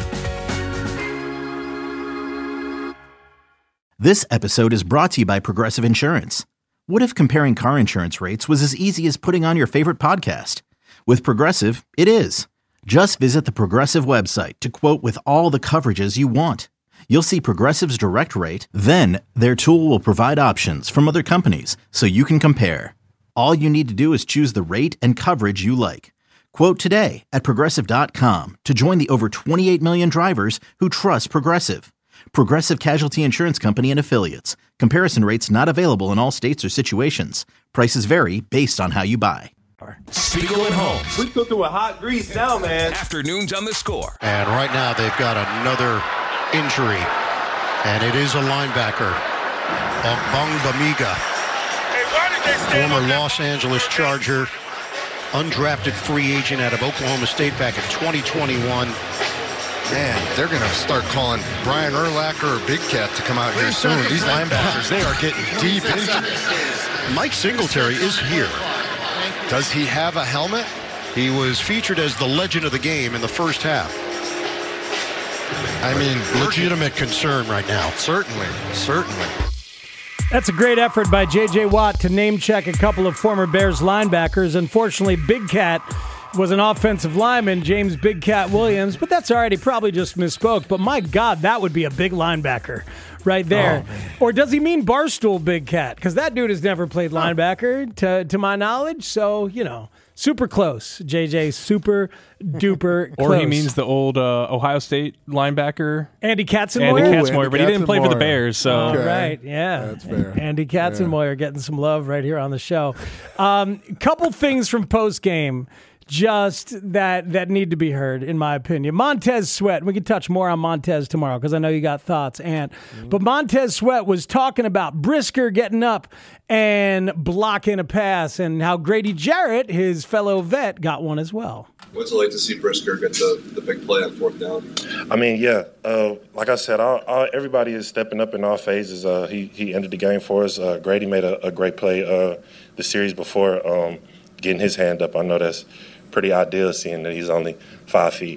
This episode is brought to you by Progressive Insurance. What if comparing car insurance rates was as easy as putting on your favorite podcast? With Progressive, it is. Just visit the Progressive website to quote with all the coverages you want. You'll see Progressive's direct rate, then their tool will provide options from other companies so you can compare. All you need to do is choose the rate and coverage you like. Quote today at Progressive dot com to join the over twenty-eight million drivers who trust Progressive. Progressive Casualty Insurance Company and Affiliates. Comparison rates not available in all states or situations. Prices vary based on how you buy. Spiegel and Holmes. We cooking with hot grease now, man. Afternoons on The Score. And right now they've got another injury, and it is a linebacker, Obung Bamiga, former Los Angeles Charger, undrafted free agent out of Oklahoma State back in twenty twenty-one. Man, they're going to start calling Brian Urlacher or Big Cat to come out here soon. These linebackers, they are getting deep into. Mike Singletary is here. Does he have a helmet? He was featured as the legend of the game in the first half. I mean, legitimate concern right now. Certainly, certainly. That's a great effort by J J. Watt to name check a couple of former Bears linebackers. Unfortunately, Big Cat was an offensive lineman, James Big Cat Williams, but that's all right. He probably just misspoke. But my God, that would be a big linebacker right there. Oh, or does he mean Barstool Big Cat? Because that dude has never played linebacker, to, to my knowledge. So, you know, super close, J J. Super duper close. Or he means the old uh, Ohio State linebacker. Andy Katzenmoyer? Andy Katzenmoyer, but he didn't play for the Bears. So. All okay. right, yeah. That's fair. Andy Katzenmoyer yeah. getting some love right here on the show. Um, couple things from post-game. just that that need to be heard, in my opinion. Montez Sweat. We can touch more on Montez tomorrow because I know you got thoughts, Ant. Mm-hmm. But Montez Sweat was talking about Brisker getting up and blocking a pass and how Grady Jarrett, his fellow vet, got one as well. What's it like to see Brisker get the, the big play on fourth down? I mean, yeah. Uh, like I said, all, all, everybody is stepping up in all phases. Uh, he he ended the game for us. Uh, Grady made a, a great play uh, the series before, um, getting his hand up. I know that's pretty ideal, seeing that he's only five feet.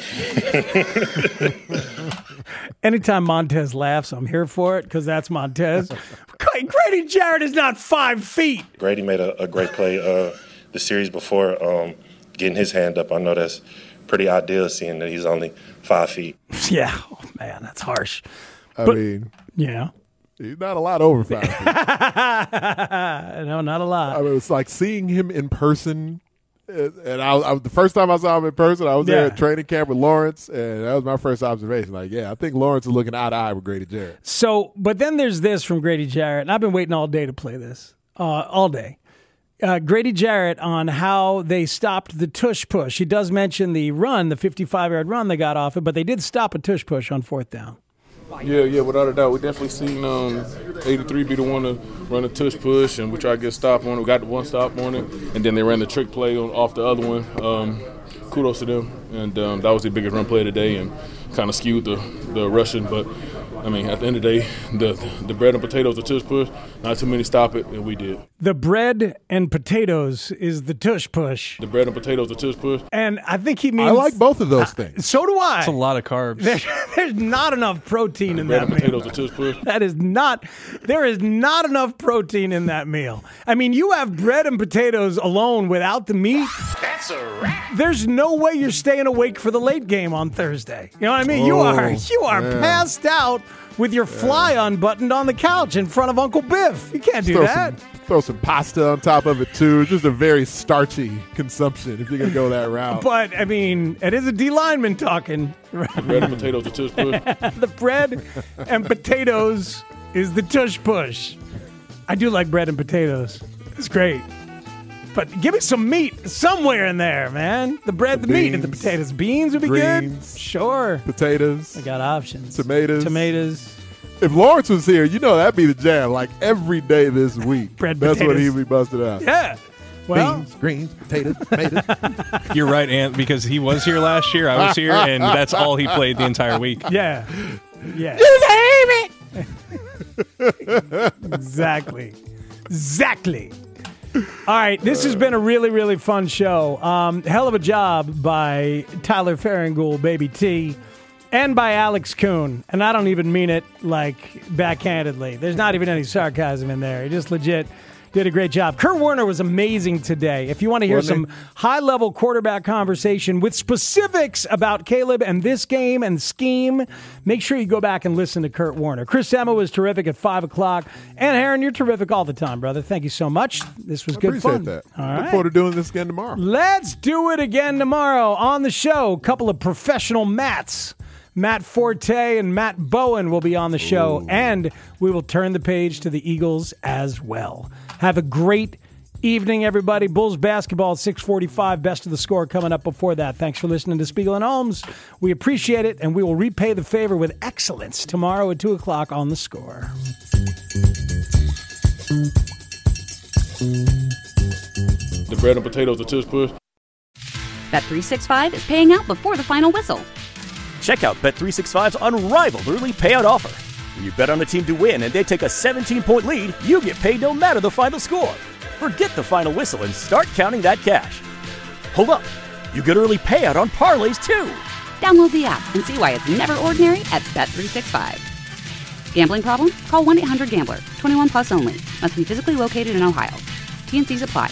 Anytime Montez laughs, I'm here for it because that's Montez. Grady Jarrett is not five feet. Grady made a, a great play uh, the series before, um, getting his hand up. I know that's pretty ideal, seeing that he's only five feet. Yeah, oh, man, that's harsh. I but, mean, yeah. He's not a lot over five feet. No, not a lot. I mean, it's like seeing him in person. And I, I, the first time I saw him in person, I was yeah. there at training camp with Lawrence, and that was my first observation. Like, yeah, I think Lawrence is looking eye to eye with Grady Jarrett. So, but then there's this from Grady Jarrett, and I've been waiting all day to play this, uh, all day. Uh, Grady Jarrett on how they stopped the tush push. He does mention the run, the fifty-five-yard run they got off it, but they did stop a tush push on fourth down. Yeah, yeah, without a doubt. We definitely seen um, eighty-three be the one to run a tush push, and we tried to get a stop on it. We got the one stop on it, and then they ran the trick play on, off the other one. Um, kudos to them, and um, that was the biggest run play of the day and kind of skewed the, the rushing. But, I mean, at the end of the day, the, the bread and potatoes, the tush push, not too many stop it, and we did. The bread and potatoes is the tush push. The bread and potatoes, the tush push. And I think he means... I like both of those things. Uh, so do I. It's a lot of carbs. There, there's not enough protein the in bread that and meal. potatoes, the tush push. That is not... There is not enough protein in that meal. I mean, you have bread and potatoes alone without the meat. That's a wrap. There's no way you're staying awake for the late game on Thursday. You know what I mean? Oh, you are you are yeah. passed out with your fly yeah. unbuttoned on the couch in front of Uncle Biff. You can't do throw that. Some, throw some pasta on top of it, too. Just a very starchy consumption if you're going to go that route. But, I mean, it is a D lineman talking. The bread and potatoes, the tush push. The bread and potatoes is the tush push. I do like bread and potatoes. It's great. But give me some meat somewhere in there, man. The bread, the, the meat, and the potatoes. Beans would be greens, good. Sure. Potatoes. I got options. Tomatoes. Tomatoes. If Lawrence was here, you know that'd be the jam. Like every day this week. Bread, That's potatoes. what he'd be busted out. Yeah. Well, beans, greens, potatoes, tomatoes. You're right, Ant, because he was here last year. I was here, and that's all he played the entire week. Yeah. Yeah. You name it. Exactly. Exactly. All right, this has been a really, really fun show. Um, hell of a job by Tyler Farringoul, Baby T, and by Alex Kuhn. And I don't even mean it, like, backhandedly. There's not even any sarcasm in there. He just legit did a great job. Kurt Warner was amazing today. If you want to hear Wasn't some high-level quarterback conversation with specifics about Caleb and this game and scheme, make sure you go back and listen to Kurt Warner. Chris Emma was terrific at five o'clock. And Aaron, you're terrific all the time, brother. Thank you so much. This was I good fun. appreciate that. All Look right. forward to doing this again tomorrow. Let's do it again tomorrow on the show. A couple of professional Matts. Matt Forte and Matt Bowen will be on the show, Ooh. and we will turn the page to the Eagles as well. Have a great evening, everybody. Bulls basketball at six forty-five. Best of the score coming up before that. Thanks for listening to Spiegel and Holmes. We appreciate it, and we will repay the favor with excellence tomorrow at two o'clock on the score. The bread and potatoes, the tush push. Bet three sixty-five is paying out before the final whistle. Check out Bet three sixty-five's unrivaled early payout offer. When you bet on a team to win and they take a seventeen-point lead, you get paid no matter the final score. Forget the final whistle and start counting that cash. Hold up. You get early payout on parlays, too. Download the app and see why it's never ordinary at Bet three sixty-five. Gambling problem? Call one eight hundred gambler. twenty-one plus only. Must be physically located in Ohio. T and C's apply.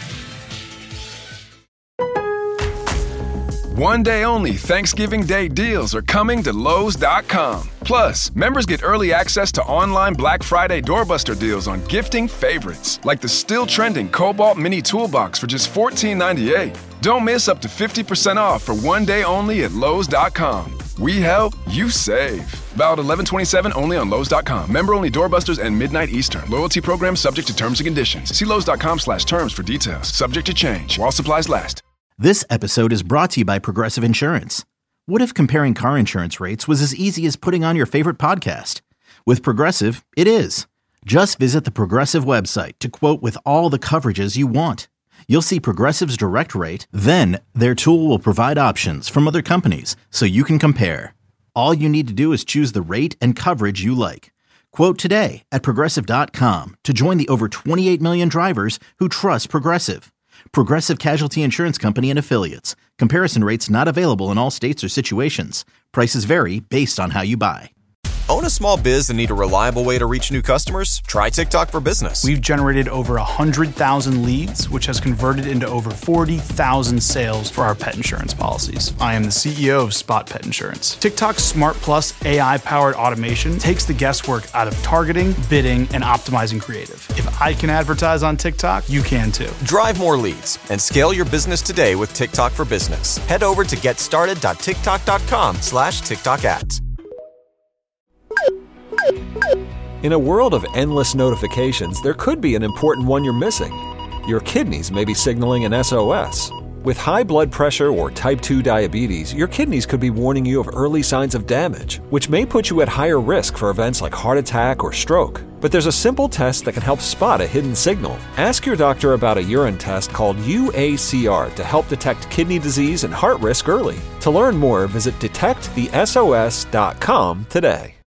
One day only Thanksgiving Day deals are coming to Lowe's dot com. Plus, members get early access to online Black Friday doorbuster deals on gifting favorites, like the still trending Cobalt Mini Toolbox for just fourteen ninety-eight. Don't miss up to fifty percent off for one day only at Lowe's dot com. We help, you save. Valid eleven twenty-seven only on Lowe's dot com. Member only doorbusters and midnight Eastern. Loyalty program subject to terms and conditions. See Lowe's dot com slash terms for details. Subject to change while supplies last. This episode is brought to you by Progressive Insurance. What if comparing car insurance rates was as easy as putting on your favorite podcast? With Progressive, it is. Just visit the Progressive website to quote with all the coverages you want. You'll see Progressive's direct rate, then their tool will provide options from other companies so you can compare. All you need to do is choose the rate and coverage you like. Quote today at Progressive dot com to join the over twenty-eight million drivers who trust Progressive. Progressive Casualty Insurance Company and Affiliates. Comparison rates not available in all states or situations. Prices vary based on how you buy. Own a small biz and need a reliable way to reach new customers? Try TikTok for Business. We've generated over one hundred thousand leads, which has converted into over forty thousand sales for our pet insurance policies. I am the C E O of Spot Pet Insurance. TikTok's Smart Plus A I-powered automation takes the guesswork out of targeting, bidding, and optimizing creative. If I can advertise on TikTok, you can too. Drive more leads and scale your business today with TikTok for Business. Head over to getstarted.tiktok.com slash TikTok ads. In a world of endless notifications, there could be an important one you're missing. Your kidneys may be signaling an S O S. With high blood pressure or type two diabetes, your kidneys could be warning you of early signs of damage, which may put you at higher risk for events like heart attack or stroke. But there's a simple test that can help spot a hidden signal. Ask your doctor about a urine test called U A C R to help detect kidney disease and heart risk early. To learn more, visit detect the S O S dot com today.